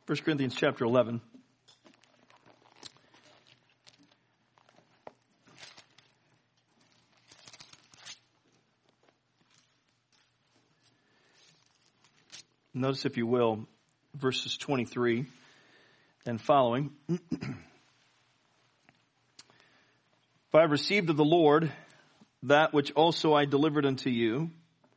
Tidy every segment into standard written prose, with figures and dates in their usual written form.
1 Corinthians chapter 11. Notice, if you will, verses 23 and following. For I received of the Lord that which also I delivered unto you,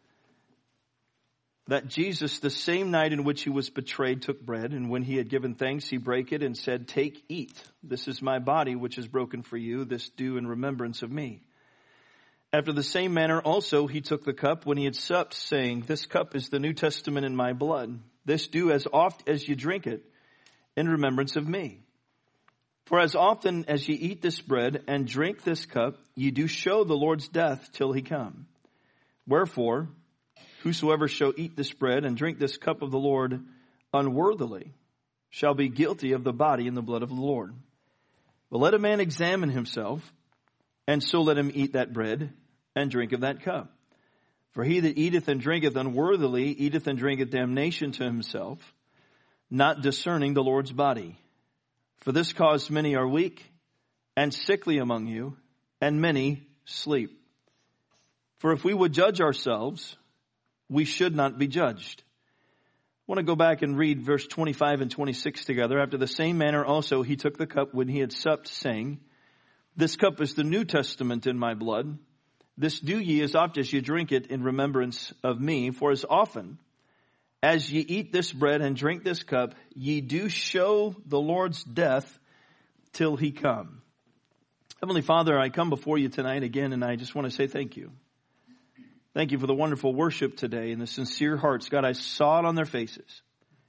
that Jesus, the same night in which he was betrayed, took bread, and when he had given thanks, he brake it and said, Take, eat. This is my body, which is broken for you. This do in remembrance of me. After the same manner also he took the cup when he had supped, saying, This cup is the New Testament in my blood. This do as oft as you drink it in remembrance of me. For as often as ye eat this bread and drink this cup, ye do show the Lord's death till he come. Wherefore, whosoever shall eat this bread and drink this cup of the Lord unworthily shall be guilty of the body and the blood of the Lord. But let a man examine himself, and so let him eat that bread and drink of that cup. For he that eateth and drinketh unworthily eateth and drinketh damnation to himself, not discerning the Lord's body. For this cause many are weak and sickly among you, and many sleep. For if we would judge ourselves, we should not be judged. I want to go back and read verse 25 and 26 together. After the same manner also he took the cup when he had supped, saying, This cup is the New Testament in my blood. This do ye as oft as ye drink it in remembrance of me. For as often as ye eat this bread and drink this cup, ye do show the Lord's death till he come. Heavenly Father, I come before you tonight again, and I just want to say thank you. Thank you for the wonderful worship today and the sincere hearts. God, I saw it on their faces.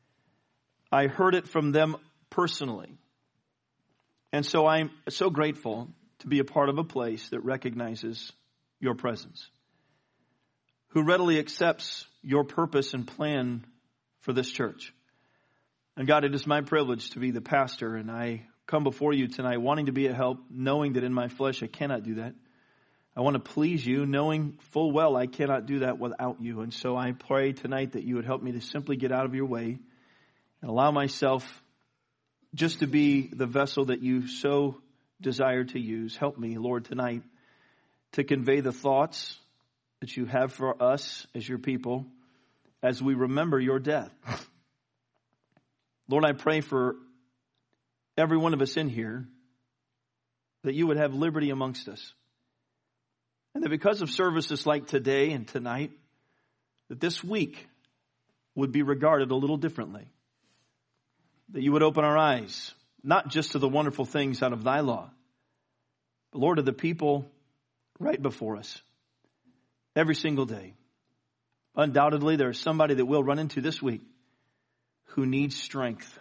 I heard it from them personally. And so I'm so grateful to be a part of a place that recognizes your presence, who readily accepts your purpose and plan for this church. And God, it is my privilege to be the pastor, and I come before you tonight wanting to be a help, knowing that in my flesh I cannot do that. I want to please you, knowing full well I cannot do that without you. And so I pray tonight that you would help me to simply get out of your way and allow myself just to be the vessel that you so desire to use. Help me, Lord, tonight to convey the thoughts that you have for us as your people as we remember your death. Lord, I pray for every one of us in here that you would have liberty amongst us. And that because of services like today and tonight, that this week would be regarded a little differently. That you would open our eyes, not just to the wonderful things out of thy law, but Lord, to the people right before us every single day. Undoubtedly, there is somebody that we'll run into this week who needs strength.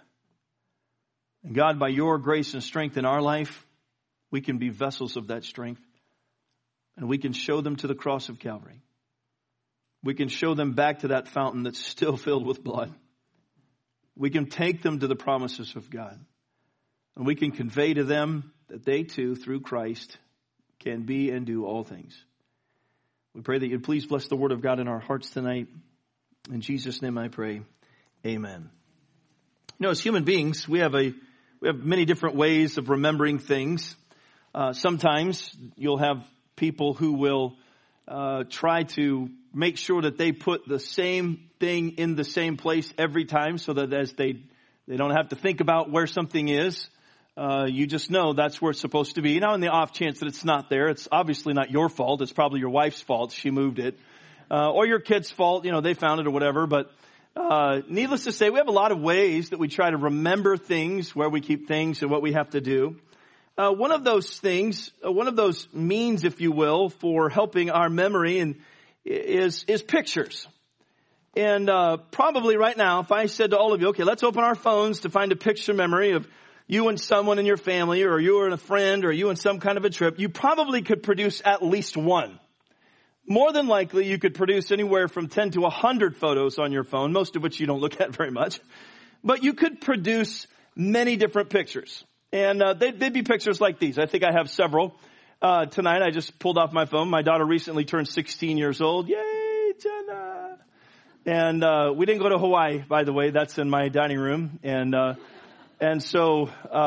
And God, by your grace and strength in our life, we can be vessels of that strength. And we can show them to the cross of Calvary. We can show them back to that fountain that's still filled with blood. We can take them to the promises of God. And we can convey to them that they too, through Christ, can be and do all things. We pray that you'd please bless the word of God in our hearts tonight. In Jesus' name I pray. Amen. You know, as human beings, we have many different ways of remembering things. Sometimes you'll have people who will try to make sure that they put the same thing in the same place every time so that as they don't have to think about where something is. You just know that's where it's supposed to be. Now, in the off chance that it's not there, it's obviously not your fault. It's probably your wife's fault. She moved it. Or your kid's fault. You know, they found it or whatever. But needless to say, we have a lot of ways that we try to remember things, where we keep things and what we have to do. One of those things, one of those means, if you will, for helping our memory is pictures. And probably right now, if I said to all of you, okay, let's open our phones to find a picture memory of you and someone in your family, or you and a friend, or you and some kind of a trip, you probably could produce at least one. More than likely, you could produce anywhere from 10 to 100 photos on your phone, most of which you don't look at very much. But you could produce many different pictures. And they'd be pictures like these. I think I have several. Tonight, I just pulled off my phone. My daughter recently turned 16 years old. Yay, Jenna! And we didn't go to Hawaii, by the way. That's in my dining room. And so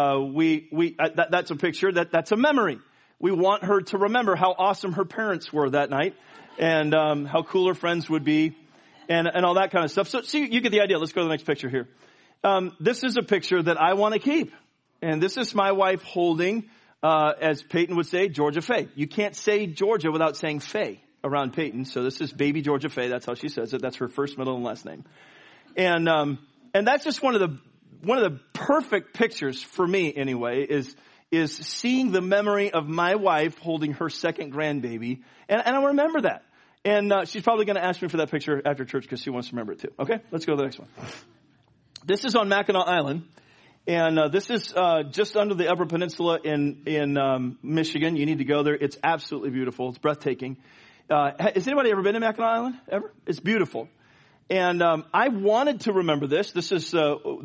that's a picture, that's a memory. We want her to remember how awesome her parents were that night and how cool her friends would be and all that kind of stuff. So see, you get the idea. Let's go to the next picture here. This is a picture that I want to keep. And this is my wife holding, as Peyton would say, Georgia Faye. You can't say Georgia without saying Faye around Peyton. So this is baby Georgia Faye. That's how she says it. That's her first, middle, and last name. And that's just one of the perfect pictures for me anyway is seeing the memory of my wife holding her second grandbaby. And I remember that. And she's probably going to ask me for that picture after church because she wants to remember it too. Okay, let's go to the next one. This is on Mackinac Island. And this is just under the Upper Peninsula in Michigan. You need to go there. It's absolutely beautiful. It's breathtaking. Has anybody ever been to Mackinac Island? Ever? It's beautiful. And I wanted to remember this. This is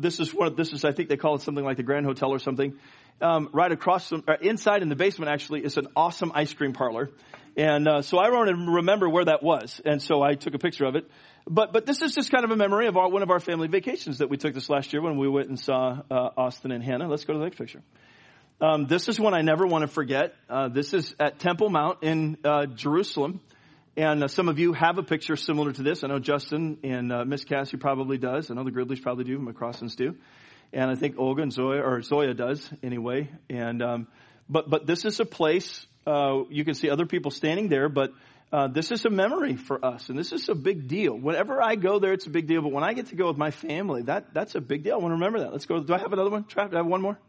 I think they call it something like the Grand Hotel or something. Right across from, inside in the basement actually is an awesome ice cream parlor. And so I wanted to remember where that was. And so I took a picture of it. But this is just kind of a memory of one of our family vacations that we took this last year when we went and saw Austin and Hannah. Let's go to the next picture. This is one I never want to forget. This is at Temple Mount in Jerusalem. And some of you have a picture similar to this. I know Justin and Miss Cassie probably does. I know the Gridleys probably do. McCrossons do. And I think Olga and Zoya does anyway. And but this is a place, you can see other people standing there, but this is a memory for us. And this is a big deal. Whenever I go there, it's a big deal. But when I get to go with my family, that's a big deal. I want to remember that. Let's go. Do I have another one? Do I have one more?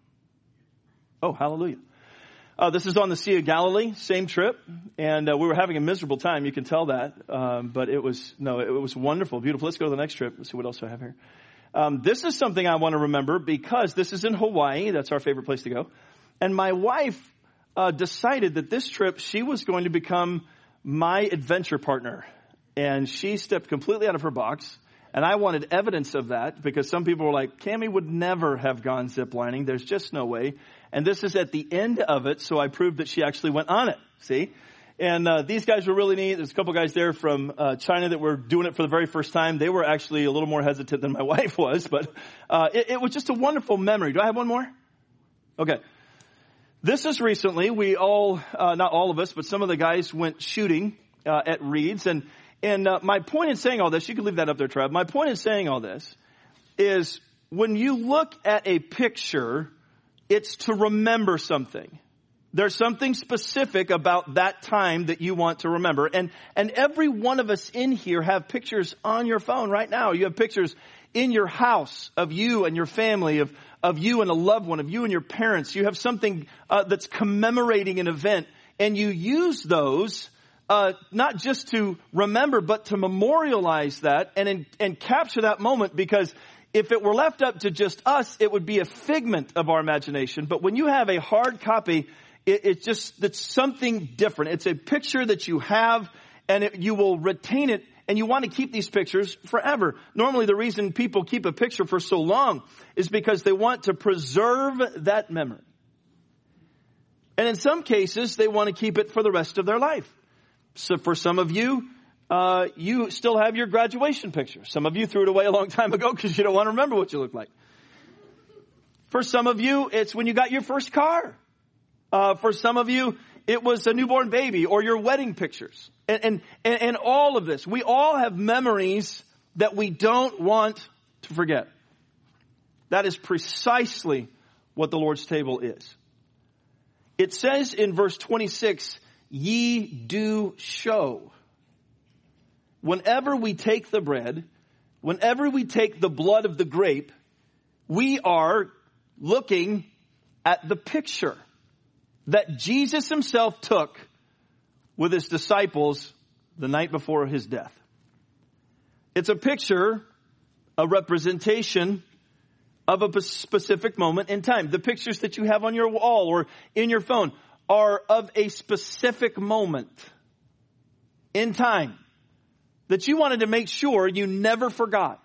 Oh, hallelujah. This is on the Sea of Galilee, same trip, and we were having a miserable time. You can tell that, but it was wonderful, beautiful. Let's go to the next trip. Let's see what else I have here. This is something I want to remember because this is in Hawaii. That's our favorite place to go. And my wife decided that this trip she was going to become my adventure partner, and she stepped completely out of her box. And I wanted evidence of that because some people were like, Cammie would never have gone ziplining. There's just no way. And this is at the end of it, so I proved that she actually went on it. See? And these guys were really neat. There's a couple guys there from China that were doing it for the very first time. They were actually a little more hesitant than my wife was, but it was just a wonderful memory. Do I have one more? Okay. This is recently. We all, not all of us, but some of the guys went shooting at Reed's. And my point in saying all this, you can leave that up there, Trev. My point in saying all this is when you look at a picture, it's to remember something. There's something specific about that time that you want to remember. And every one of us in here have pictures on your phone right now. You have pictures in your house of you and your family, of you and a loved one, of you and your parents. You have something that's commemorating an event. And you use those not just to remember, but to memorialize that and capture that moment, because if it were left up to just us, it would be a figment of our imagination. But when you have a hard copy, it's something different. It's a picture that you have, and you will retain it, and you want to keep these pictures forever. Normally, the reason people keep a picture for so long is because they want to preserve that memory. And in some cases, they want to keep it for the rest of their life. So for some of you, you still have your graduation picture. Some of you threw it away a long time ago because you don't want to remember what you look like. For some of you, it's when you got your first car. For some of you, it was a newborn baby or your wedding pictures. And all of this. We all have memories that we don't want to forget. That is precisely what the Lord's table is. It says in verse 26, ye do show. Whenever we take the bread, whenever we take the blood of the grape, we are looking at the picture that Jesus himself took with his disciples the night before his death. It's a picture, a representation of a specific moment in time. The pictures that you have on your wall or in your phone are of a specific moment in time that you wanted to make sure you never forgot.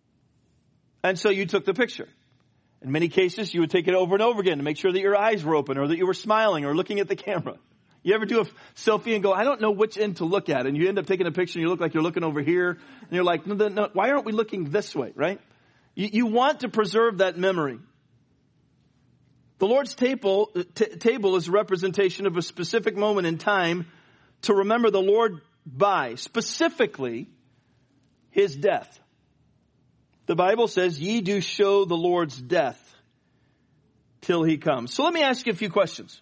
And so you took the picture. In many cases, you would take it over and over again to make sure that your eyes were open or that you were smiling or looking at the camera. You ever do a selfie and go, I don't know which end to look at. And you end up taking a picture and you look like you're looking over here. And you're like, no, why aren't we looking this way, right? You want to preserve that memory. The Lord's table is a representation of a specific moment in time to remember the Lord by, specifically, his death. The Bible says, ye do show the Lord's death till he comes. So let me ask you a few questions.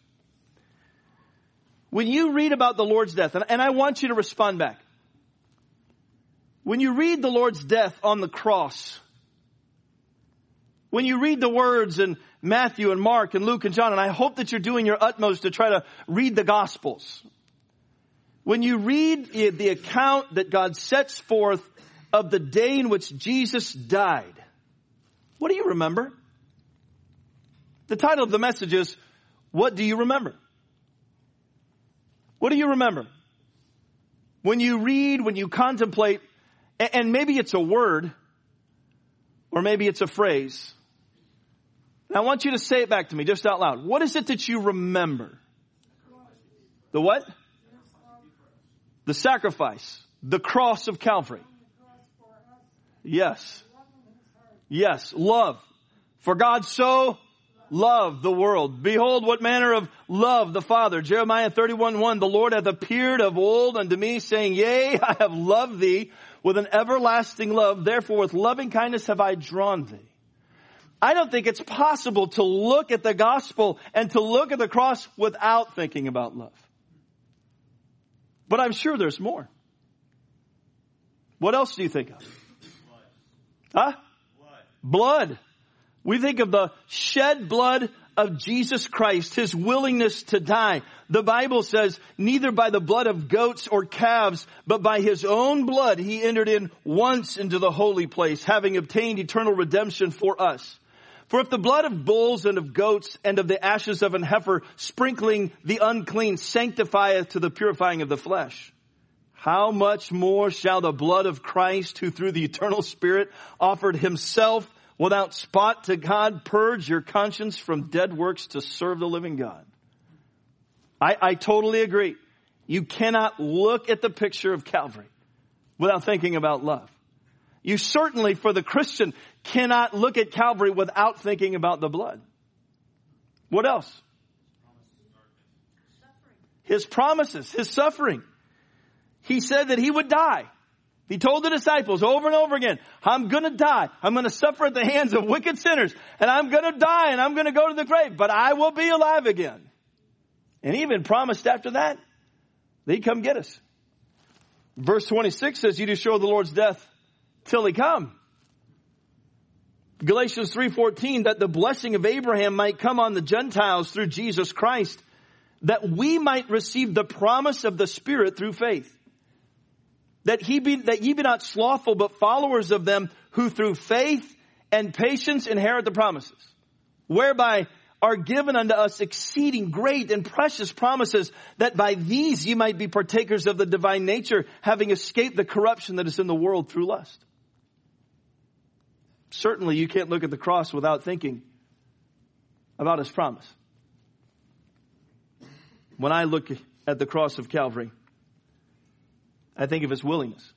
When you read about the Lord's death, and I want you to respond back. When you read the Lord's death on the cross, when you read the words in Matthew and Mark and Luke and John, and I hope that you're doing your utmost to try to read the Gospels. When you read the account that God sets forth of the day in which Jesus died, what do you remember? The title of the message is, what do you remember? What do you remember? When you read, when you contemplate, and maybe it's a word, or maybe it's a phrase. And I want you to say it back to me just out loud. What is it that you remember? The what? The sacrifice. The cross of Calvary. Yes. Yes. Love. For God so loved the world. Behold, what manner of love the Father. Jeremiah 31:1. The Lord hath appeared of old unto me, saying, yea, I have loved thee with an everlasting love. Therefore, with loving kindness have I drawn thee. I don't think it's possible to look at the gospel and to look at the cross without thinking about love. But I'm sure there's more. What else do you think of? Huh? Blood. We think of the shed blood of Jesus Christ, his willingness to die. The Bible says, neither by the blood of goats or calves, but by his own blood he entered in once into the holy place, having obtained eternal redemption for us. For if the blood of bulls and of goats and of the ashes of an heifer sprinkling the unclean sanctifieth to the purifying of the flesh, how much more shall the blood of Christ, who through the eternal Spirit offered himself without spot to God, purge your conscience from dead works to serve the living God? I totally agree. You cannot look at the picture of Calvary without thinking about love. You certainly, for the Christian, cannot look at Calvary without thinking about the blood. What else? His promises, his suffering. He said that he would die. He told the disciples over and over again, I'm going to die. I'm going to suffer at the hands of wicked sinners. And I'm going to die and I'm going to go to the grave. But I will be alive again. And he even promised after that, he'd come get us. Verse 26 says, you do show the Lord's death till he come. Galatians 3:14, that the blessing of Abraham might come on the Gentiles through Jesus Christ, that we might receive the promise of the Spirit through faith. That ye be not slothful, but followers of them who through faith and patience inherit the promises, whereby are given unto us exceeding great and precious promises, that by these ye might be partakers of the divine nature, having escaped the corruption that is in the world through lust. Certainly you can't look at the cross without thinking about his promise. When I look at the cross of Calvary, I think of his willingness.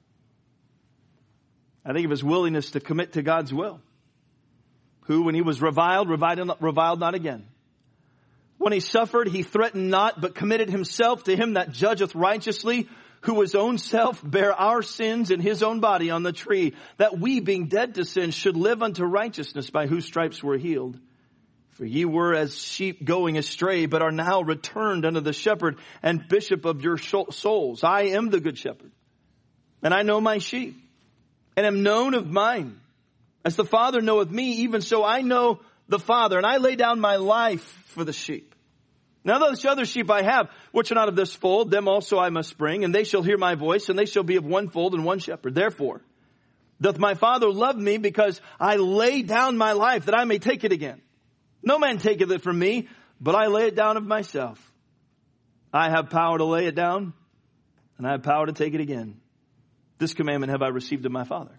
I think of his willingness to commit to God's will. Who, when he was reviled not again. When he suffered, he threatened not, but committed himself to him that judgeth righteously, who his own self bare our sins in his own body on the tree, that we, being dead to sin, should live unto righteousness, by whose stripes we're healed. For ye were as sheep going astray, but are now returned unto the shepherd and bishop of your souls. I am the good shepherd, and I know my sheep, and am known of mine. As the Father knoweth me, even so I know the Father, and I lay down my life for the sheep. Now those other sheep I have, which are not of this fold, them also I must bring, and they shall hear my voice, and they shall be of one fold and one shepherd. Therefore doth my Father love me, because I lay down my life, that I may take it again. No man taketh it from me, but I lay it down of myself. I have power to lay it down, and I have power to take it again. This commandment have I received of my Father.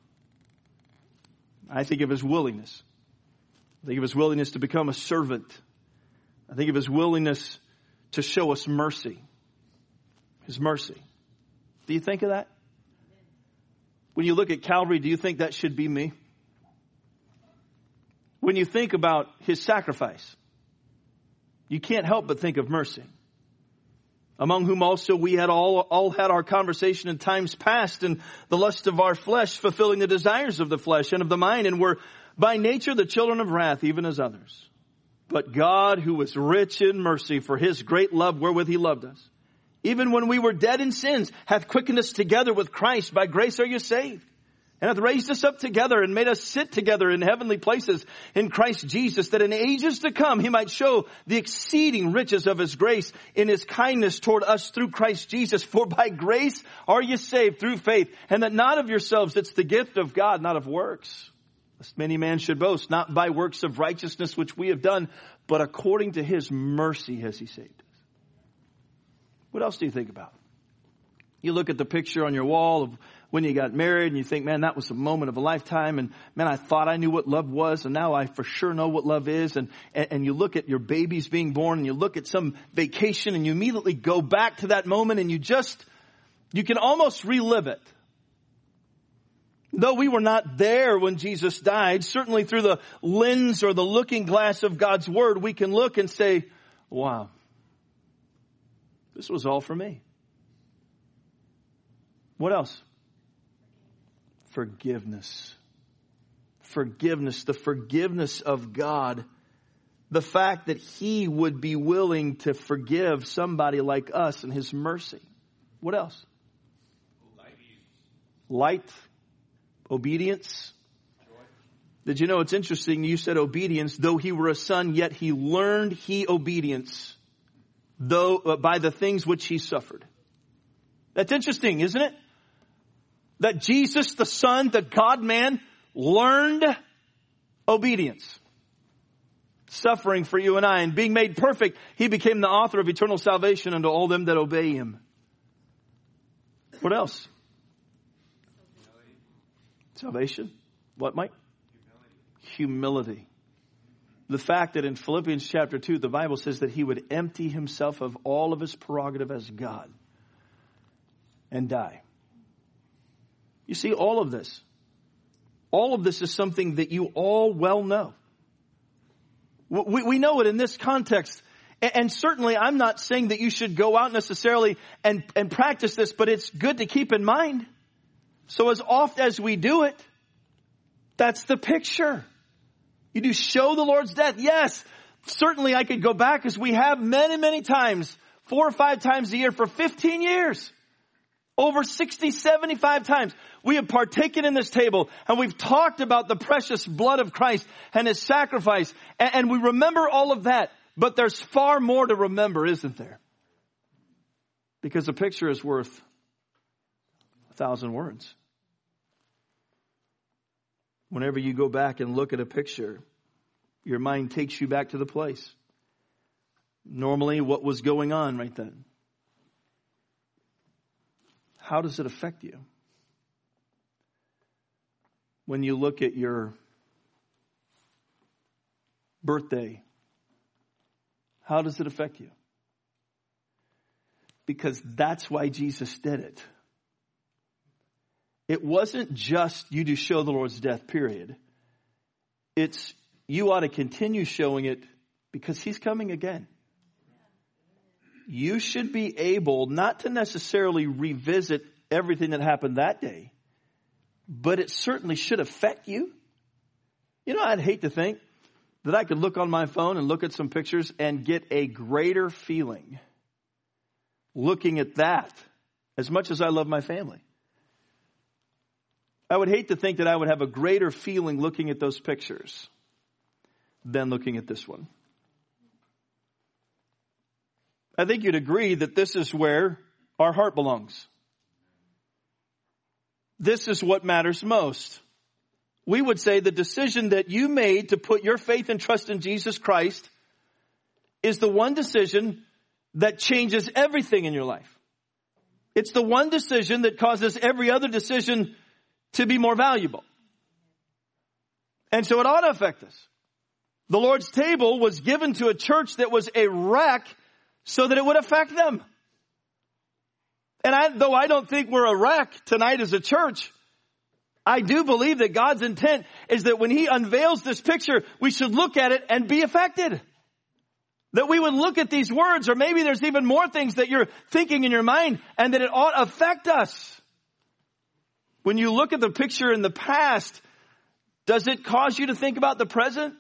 I think of his willingness. I think of his willingness to become a servant. I think of his willingness to show us mercy. His mercy. Do you think of that? When you look at Calvary, do you think that should be me? When you think about his sacrifice, you can't help but think of mercy. Among whom also we had all had our conversation in times past, and the lust of our flesh, fulfilling the desires of the flesh and of the mind, and were by nature the children of wrath, even as others. But God, who was rich in mercy, for his great love wherewith he loved us, even when we were dead in sins, hath quickened us together with Christ. By grace are you saved. And hath raised us up together and made us sit together in heavenly places in Christ Jesus, that in ages to come he might show the exceeding riches of his grace in his kindness toward us through Christ Jesus. For by grace are you saved through faith, and that not of yourselves, it's the gift of God, not of works, lest many man should boast, not by works of righteousness which we have done, but according to his mercy has he saved us. What else do you think about? You look at the picture on your wall of when you got married and you think, man, that was a moment of a lifetime. And man, I thought I knew what love was. And now I for sure know what love is. And you look at your babies being born and you look at some vacation and you immediately go back to that moment and you can almost relive it. Though we were not there when Jesus died, certainly through the lens or the looking glass of God's word, we can look and say, wow, this was all for me. What else? Forgiveness. Forgiveness. The forgiveness of God. The fact that he would be willing to forgive somebody like us and his mercy. What else? Light. Obedience. Did you know it's interesting? You said obedience. Though he were a son, yet he learned obedience. Though by the things which he suffered. That's interesting, isn't it? That Jesus, the Son, the God-man, learned obedience. Suffering for you and I. And being made perfect, he became the author of eternal salvation unto all them that obey him. What else? Salvation. What, Mike? Humility. The fact that in Philippians chapter 2, the Bible says that he would empty himself of all of his prerogative as God and die. You see, all of this is something that you all well know. We know it in this context. And certainly I'm not saying that you should go out necessarily and practice this, but it's good to keep in mind. So as oft as we do it, that's the picture. You do show the Lord's death. Yes, certainly I could go back as we have many, many times, 4 or 5 times a year for 15 years. Over 60, 75 times we have partaken in this table and we've talked about the precious blood of Christ and his sacrifice. And we remember all of that. But there's far more to remember, isn't there? Because a picture is worth 1,000 words. Whenever you go back and look at a picture, your mind takes you back to the place. Normally, what was going on right then? How does it affect you? When you look at your birthday, how does it affect you? Because that's why Jesus did it. It wasn't just you to show the Lord's death, period. It's you ought to continue showing it because he's coming again. You should be able not to necessarily revisit everything that happened that day, but it certainly should affect you. You know, I'd hate to think that I could look on my phone and look at some pictures and get a greater feeling looking at that as much as I love my family. I would hate to think that I would have a greater feeling looking at those pictures than looking at this one. I think you'd agree that this is where our heart belongs. This is what matters most. We would say the decision that you made to put your faith and trust in Jesus Christ is the one decision that changes everything in your life. It's the one decision that causes every other decision to be more valuable. And so it ought to affect us. The Lord's table was given to a church that was a wreck so that it would affect them. And though I don't think we're a wreck tonight as a church, I do believe that God's intent is that when he unveils this picture, we should look at it and be affected. That we would look at these words, or maybe there's even more things that you're thinking in your mind, and that it ought to affect us. When you look at the picture in the past, does it cause you to think about the present?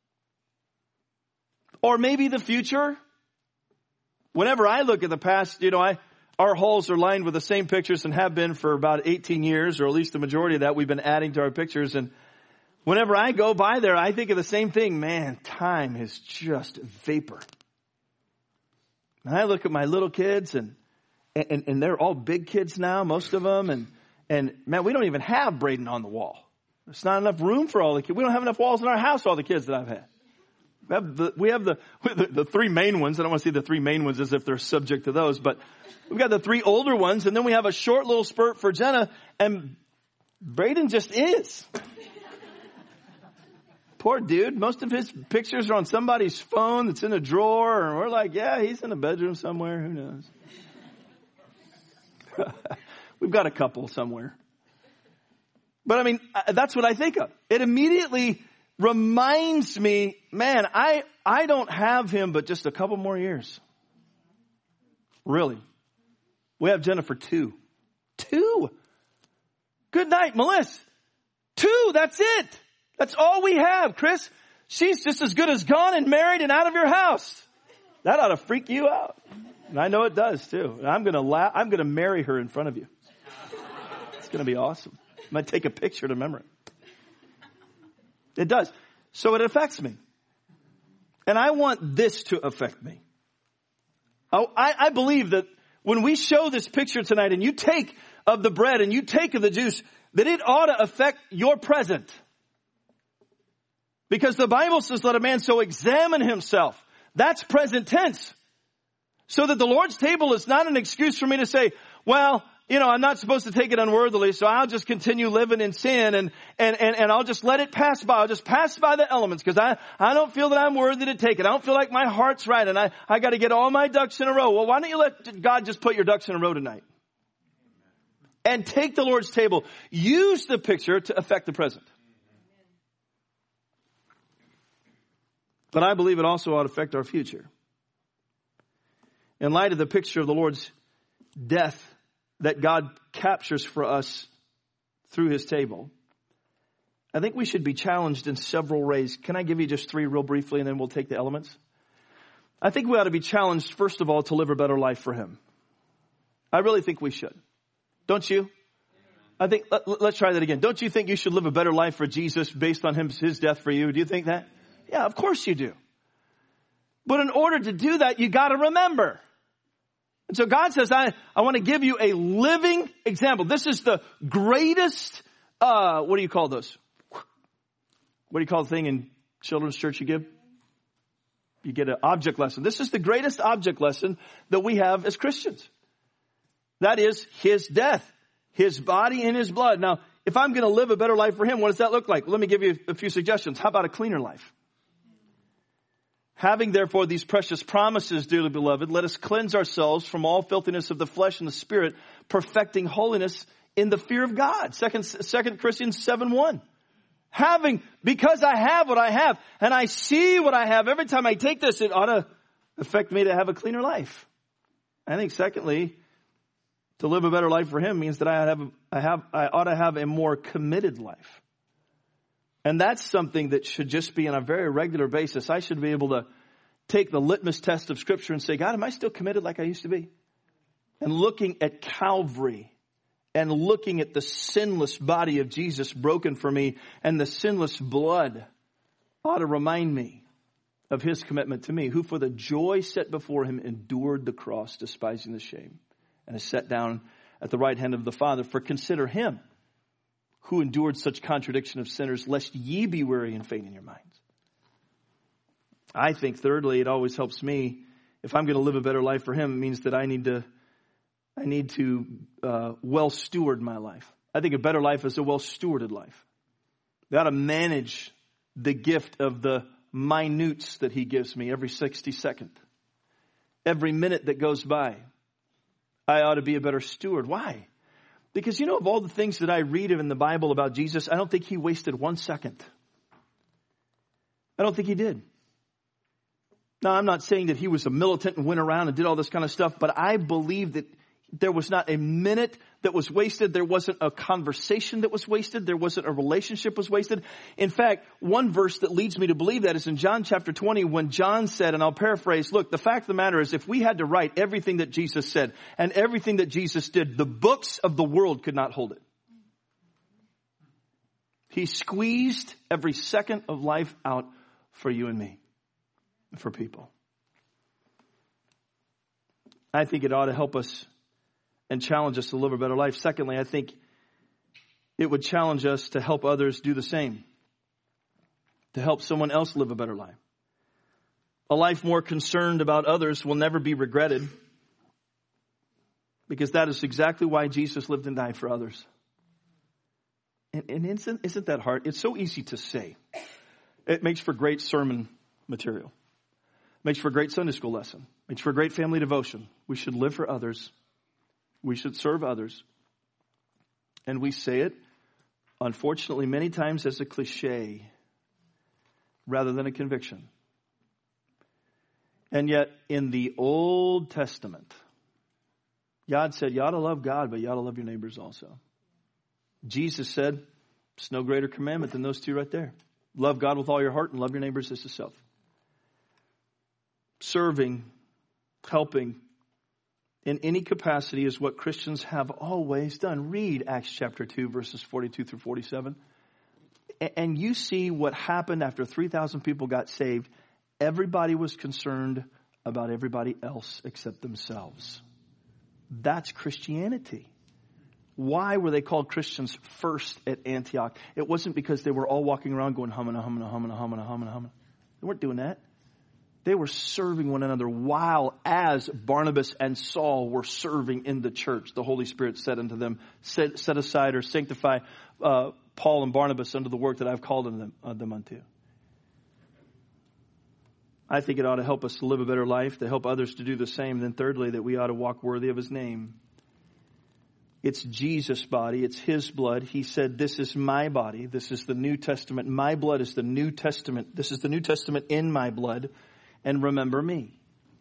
Or maybe the future? Whenever I look at the past, our halls are lined with the same pictures and have been for about 18 years, or at least the majority of that we've been adding to our pictures. And whenever I go by there, I think of the same thing. Man, time is just vapor. And I look at my little kids and they're all big kids now, most of them. And man, we don't even have Braden on the wall. There's not enough room for all the kids. We don't have enough walls in our house, all the kids that I've had. We have the three main ones. I don't want to say the three main ones as if they're subject to those, but we've got the three older ones, and then we have a short little spurt for Jenna, and Braden just is. Poor dude. Most of his pictures are on somebody's phone that's in a drawer, and we're like, yeah, he's in a bedroom somewhere. Who knows? We've got a couple somewhere. But I mean, that's what I think of. It immediately reminds me, man, I don't have him but just a couple more years. Really. We have Jennifer 2. 2. Good night, Melissa. 2, that's it. That's all we have, Chris. She's just as good as gone and married and out of your house. That ought to freak you out. And I know it does too. And I'm going to marry her in front of you. It's going to be awesome. I might take a picture to remember it. It does. So it affects me. And I want this to affect me. I believe that when we show this picture tonight and you take of the bread and you take of the juice, that it ought to affect your present. Because the Bible says, let a man so examine himself. That's present tense. So that the Lord's table is not an excuse for me to say, well, I'm not supposed to take it unworthily, so I'll just continue living in sin and I'll just let it pass by. I'll just pass by the elements because I don't feel that I'm worthy to take it. I don't feel like my heart's right and I got to get all my ducks in a row. Well, why don't you let God just put your ducks in a row tonight? And take the Lord's table. Use the picture to affect the present. But I believe it also ought to affect our future. In light of the picture of the Lord's death that God captures for us through his table, I think we should be challenged in several ways. Can I give you just 3 real briefly and then we'll take the elements? I think we ought to be challenged, first of all, to live a better life for him. I really think we should. Don't you? I think, let's try that again. Don't you think you should live a better life for Jesus based on his death for you? Do you think that? Yeah, of course you do. But in order to do that, you got to remember. And so God says, I want to give you a living example. This is the greatest, what do you call those? What do you call the thing in children's church you give? You get an object lesson. This is the greatest object lesson that we have as Christians. That is his death, his body and his blood. Now, if I'm going to live a better life for him, what does that look like? Let me give you a few suggestions. How about a cleaner life? Having therefore these precious promises, dearly beloved, let us cleanse ourselves from all filthiness of the flesh and the spirit, perfecting holiness in the fear of God. 2 Corinthians 7:1. Because I have what I have, and I see what I have, every time I take this, it ought to affect me to have a cleaner life. I think secondly, to live a better life for him means that I ought to have a more committed life. And that's something that should just be on a very regular basis. I should be able to take the litmus test of Scripture and say, God, am I still committed like I used to be? And looking at Calvary and looking at the sinless body of Jesus broken for me and the sinless blood ought to remind me of his commitment to me, who for the joy set before him endured the cross, despising the shame, and is set down at the right hand of the Father. For consider him who endured such contradiction of sinners, lest ye be weary and faint in your minds. I think thirdly, it always helps me, if I'm going to live a better life for him, it means that I need to well steward my life. I think a better life is a well stewarded life. I ought to manage the gift of the minutes that he gives me every 60 seconds. every minute that goes by. I ought to be a better steward. Why? Because of all the things that I read in the Bible about Jesus, I don't think he wasted 1 second. I don't think he did. Now, I'm not saying that he was a militant and went around and did all this kind of stuff, but I believe that there was not a minute that was wasted. There wasn't a conversation that was wasted. There wasn't a relationship was wasted. In fact, one verse that leads me to believe that is in John chapter 20 when John said, and I'll paraphrase, look, the fact of the matter is if we had to write everything that Jesus said and everything that Jesus did, the books of the world could not hold it. He squeezed every second of life out for you and me, for people. I think it ought to help us and challenge us to live a better life. Secondly, I think it would challenge us to help others do the same, to help someone else live a better life. A life more concerned about others will never be regretted, because that is exactly why Jesus lived and died for others. And isn't that hard? It's so easy to say. It makes for great sermon material. Makes for a great Sunday school lesson. Makes for a great family devotion. We should live for others. We should serve others. And we say it, unfortunately, many times as a cliche rather than a conviction. And yet, in the Old Testament, God said, you ought to love God, but you ought to love your neighbors also. Jesus said, there's no greater commandment than those two right there. Love God with all your heart and love your neighbors as yourself. Serving, helping in any capacity is what Christians have always done. Read Acts chapter 2, verses 42 through 47. And you see what happened after 3,000 people got saved. Everybody was concerned about everybody else except themselves. That's Christianity. Why were they called Christians first at Antioch? It wasn't because they were all walking around going humana, humana, humana, humana, humana, humana. They weren't doing that. They were serving one another while as Barnabas and Saul were serving in the church. The Holy Spirit said unto them, set aside or sanctify Paul and Barnabas unto the work that I've called them unto. I think it ought to help us to live a better life, to help others to do the same. And then thirdly, that we ought to walk worthy of his name. It's Jesus' body. It's his blood. He said, this is my body. This is the New Testament. My blood is the New Testament. This is the New Testament in my blood. And remember me.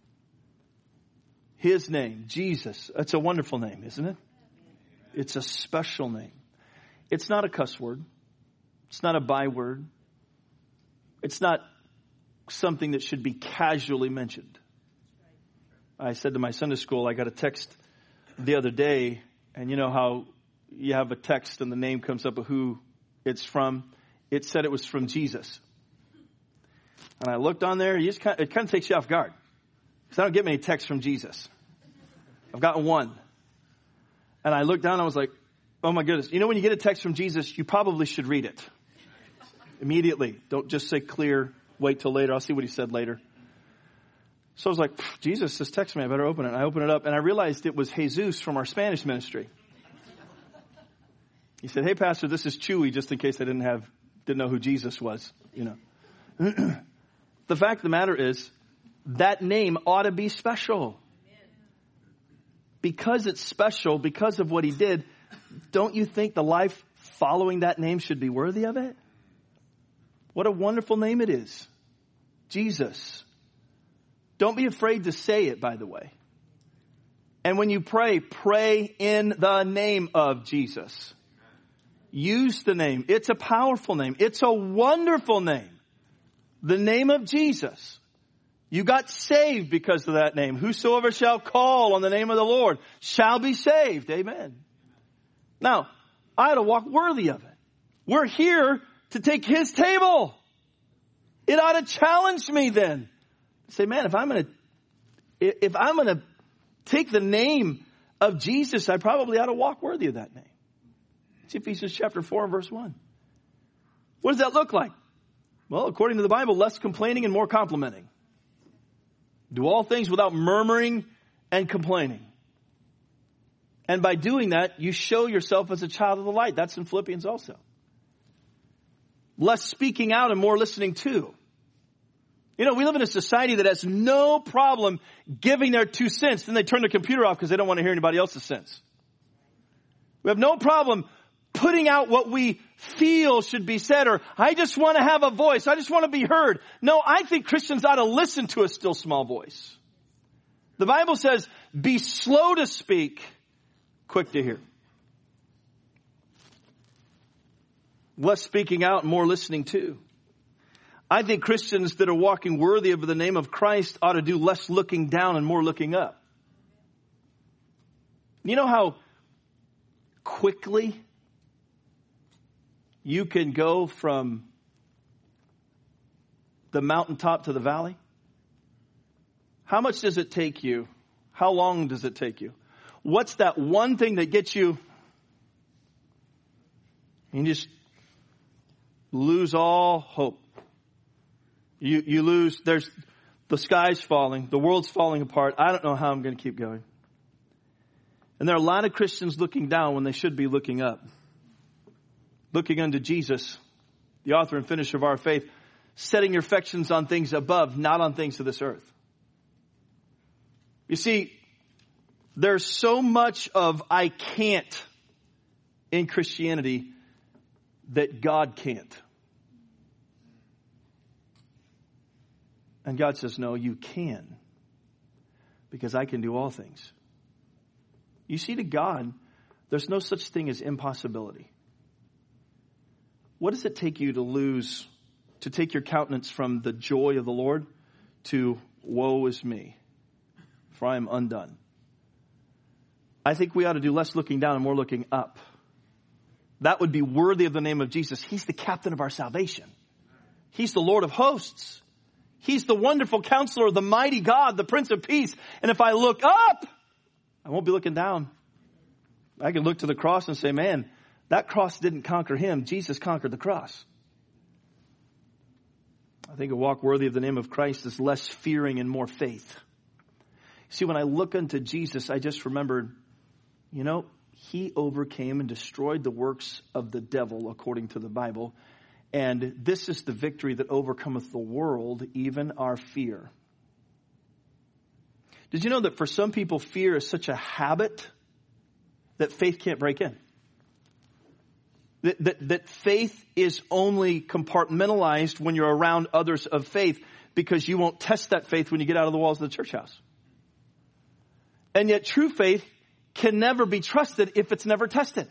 His name, Jesus. It's a wonderful name, isn't it? It's a special name. It's not a cuss word. It's not a byword. It's not something that should be casually mentioned. I said to my Sunday school, I got a text the other day, and you know how you have a text and the name comes up of who it's from. It said it was from Jesus. And I looked on there, it kind of takes you off guard. Because I don't get many texts from Jesus. I've gotten one. And I looked down and I was like, oh my goodness. You know when you get a text from Jesus, you probably should read it. Immediately. Don't just say clear, wait till later. I'll see what he said later. So I was like, Jesus just texted me, I better open it. And I opened it up and I realized it was Jesus from our Spanish ministry. He said, hey pastor, this is Chewy, just in case I didn't know who Jesus was, you know. The fact of the matter is, that name ought to be special. Because it's special, because of what he did, don't you think the life following that name should be worthy of it? What a wonderful name it is. Jesus. Don't be afraid to say it, by the way. And when you pray, pray in the name of Jesus. Use the name. It's a powerful name. It's a wonderful name. The name of Jesus. You got saved because of that name. Whosoever shall call on the name of the Lord shall be saved. Amen. Now, I ought to walk worthy of it. We're here to take his table. It ought to challenge me then. Say, man, if I'm going to take the name of Jesus, I probably ought to walk worthy of that name. It's Ephesians chapter 4 and verse 1. What does that look like? Well, according to the Bible, less complaining and more complimenting. Do all things without murmuring and complaining. And by doing that, you show yourself as a child of the light. That's in Philippians also. Less speaking out and more listening to. You know, we live in a society that has no problem giving their 2 cents. Then they turn their computer off because they don't want to hear anybody else's cents. We have no problem putting out what we feel should be said, or I just want to have a voice. I just want to be heard. No, I think Christians ought to listen to a still small voice. The Bible says, be slow to speak, quick to hear. Less speaking out and more listening to. I think Christians that are walking worthy of the name of Christ ought to do less looking down and more looking up. You know how quickly you can go from the mountaintop to the valley? How much does it take you? How long does it take you? What's that one thing that gets you? You just lose all hope. You lose, the sky's falling, the world's falling apart. I don't know how I'm going to keep going. And there are a lot of Christians looking down when they should be looking up. Looking unto Jesus, the author and finisher of our faith, setting your affections on things above, not on things of this earth. You see, there's so much of I can't in Christianity that God can't. And God says, no, you can. Because I can do all things. You see, to God, there's no such thing as impossibility. What does it take you to take your countenance from the joy of the Lord to woe is me, for I am undone? I think we ought to do less looking down and more looking up. That would be worthy of the name of Jesus. He's the captain of our salvation. He's the Lord of hosts. He's the wonderful counselor, the mighty God, the Prince of Peace. And if I look up, I won't be looking down. I can look to the cross and say, man, that cross didn't conquer him. Jesus conquered the cross. I think a walk worthy of the name of Christ is less fearing and more faith. See, when I look unto Jesus, I just remembered, you know, he overcame and destroyed the works of the devil according to the Bible. And this is the victory that overcometh the world, even our fear. Did you know that for some people, fear is such a habit that faith can't break in? That faith is only compartmentalized when you're around others of faith, because you won't test that faith when you get out of the walls of the church house. And yet true faith can never be trusted if it's never tested.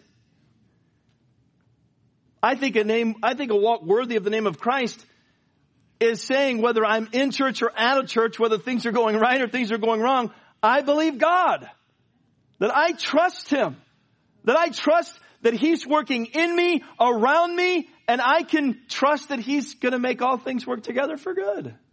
I think a walk worthy of the name of Christ is saying, whether I'm in church or out of church, whether things are going right or things are going wrong, I believe God. That I trust him. That I trust that he's working in me, around me, and I can trust that he's going to make all things work together for good. Amen.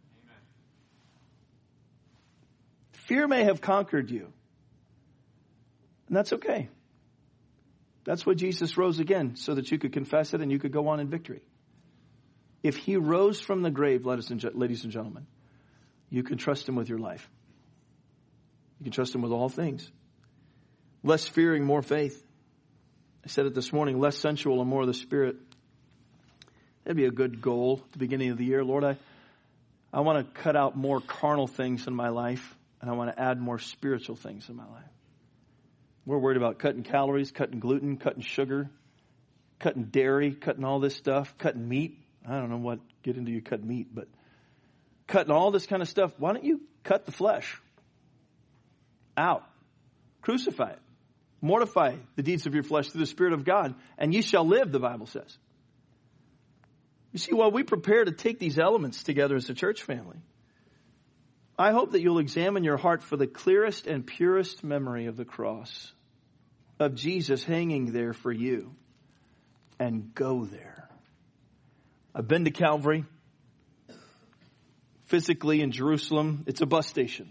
Fear may have conquered you. And that's okay. That's why Jesus rose again, so that you could confess it and you could go on in victory. If he rose from the grave, ladies and gentlemen, you can trust him with your life. You can trust him with all things. Less fearing, more faith. I said it this morning, less sensual and more of the Spirit. That'd be a good goal at the beginning of the year. Lord, I want to cut out more carnal things in my life, and I want to add more spiritual things in my life. We're worried about cutting calories, cutting gluten, cutting sugar, cutting dairy, cutting all this stuff, cutting meat. I don't know what get into you cut meat, but cutting all this kind of stuff. Why don't you cut the flesh out? Crucify it. Mortify the deeds of your flesh through the Spirit of God, and ye shall live, the Bible says. You see, while we prepare to take these elements together as a church family, I hope that you'll examine your heart for the clearest and purest memory of the cross, of Jesus hanging there for you, and go there. I've been to Calvary, physically in Jerusalem. It's a bus station.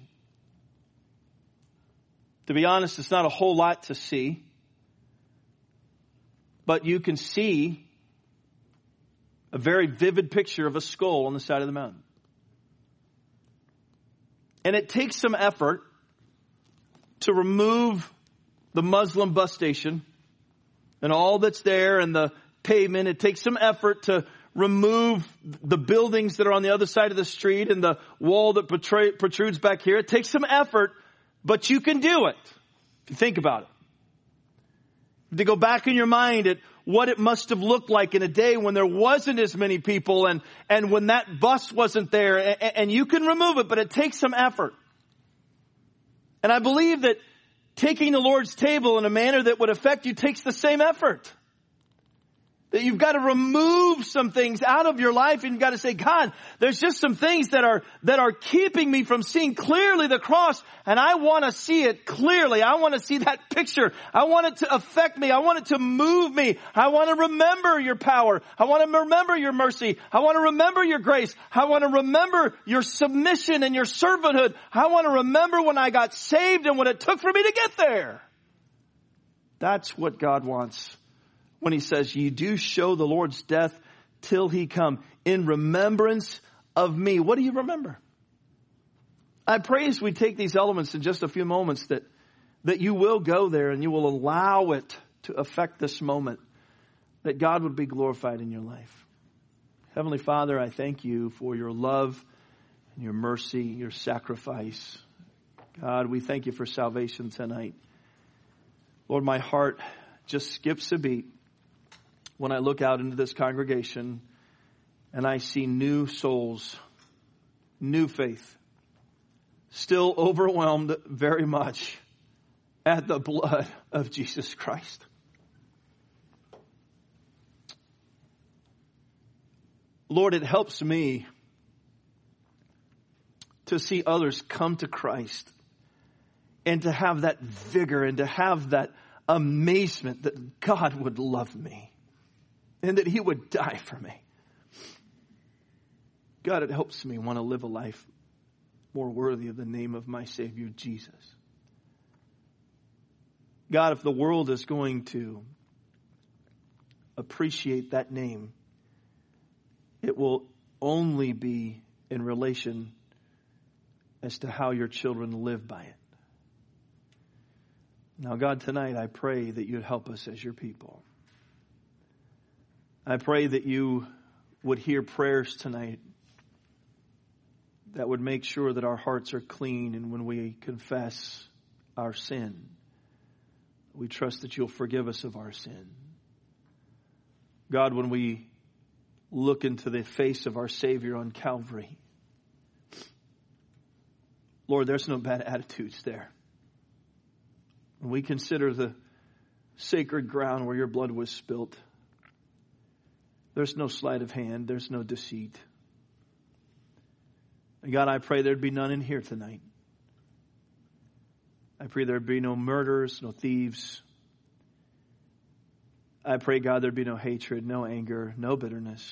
To be honest, it's not a whole lot to see, but you can see a very vivid picture of a skull on the side of the mountain. And it takes some effort to remove the Muslim bus station and all that's there and the pavement. It takes some effort to remove the buildings that are on the other side of the street and the wall that protrudes back here. It takes some effort, but you can do it. If you think about it. To go back in your mind at what it must have looked like in a day when there wasn't as many people and when that bus wasn't there. And you can remove it, but it takes some effort. And I believe that taking the Lord's table in a manner that would affect you takes the same effort. That you've got to remove some things out of your life and you've got to say, God, there's just some things that are keeping me from seeing clearly the cross, and I want to see it clearly. I want to see that picture. I want it to affect me. I want it to move me. I want to remember your power. I want to remember your mercy. I want to remember your grace. I want to remember your submission and your servanthood. I want to remember when I got saved and what it took for me to get there. That's what God wants. When he says, you do show the Lord's death till he come in remembrance of me. What do you remember? I pray as we take these elements in just a few moments that you will go there and you will allow it to affect this moment, that God would be glorified in your life. Heavenly Father, I thank you for your love and your mercy, your sacrifice. God, we thank you for salvation tonight. Lord, my heart just skips a beat when I look out into this congregation and I see new souls, new faith, still overwhelmed very much at the blood of Jesus Christ. Lord, it helps me to see others come to Christ and to have that vigor and to have that amazement that God would love me. And that he would die for me. God, it helps me want to live a life more worthy of the name of my Savior, Jesus. God, if the world is going to appreciate that name, it will only be in relation as to how your children live by it. Now, God, tonight I pray that you'd help us as your people. I pray that you would hear prayers tonight that would make sure that our hearts are clean, and when we confess our sin, we trust that you'll forgive us of our sin. God, when we look into the face of our Savior on Calvary, Lord, there's no bad attitudes there. When we consider the sacred ground where your blood was spilt, there's no sleight of hand. There's no deceit. And God, I pray there'd be none in here tonight. I pray there'd be no murderers, no thieves. I pray, God, there'd be no hatred, no anger, no bitterness.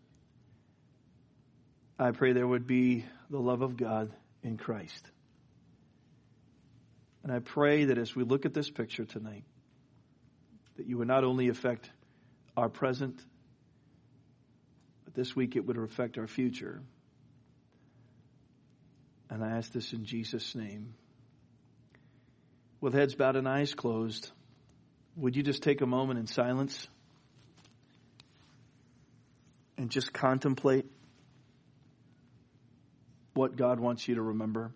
I pray there would be the love of God in Christ. And I pray that as we look at this picture tonight, that you would not only affect our present, this week it would affect our future. And I ask this in Jesus' name. With heads bowed and eyes closed, would you just take a moment in silence and just contemplate what God wants you to remember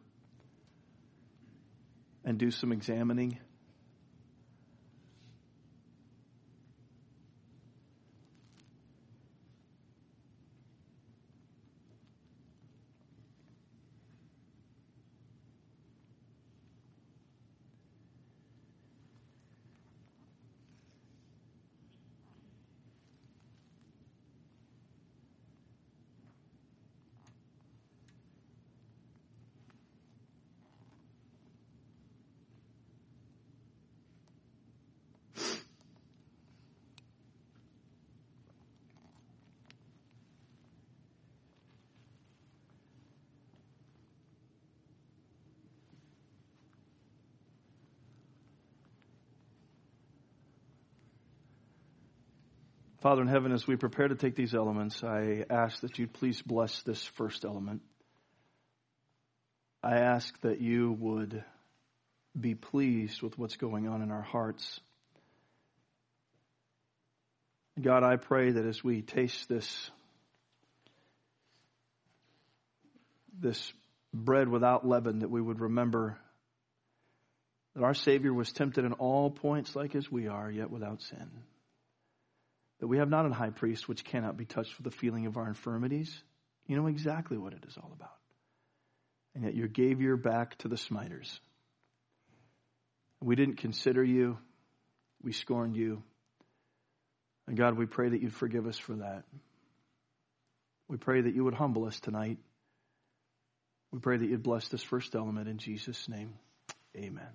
and do some examining? Father in heaven, as we prepare to take these elements, I ask that you'd please bless this first element. I ask that you would be pleased with what's going on in our hearts. God, I pray that as we taste this this bread without leaven, that we would remember that our Savior was tempted in all points like as we are, yet without sin. That we have not a high priest which cannot be touched with the feeling of our infirmities. You know exactly what it is all about. And yet you gave your back to the smiters. We didn't consider you. We scorned you. And God, we pray that you'd forgive us for that. We pray that you would humble us tonight. We pray that you'd bless this first element in Jesus' name. Amen.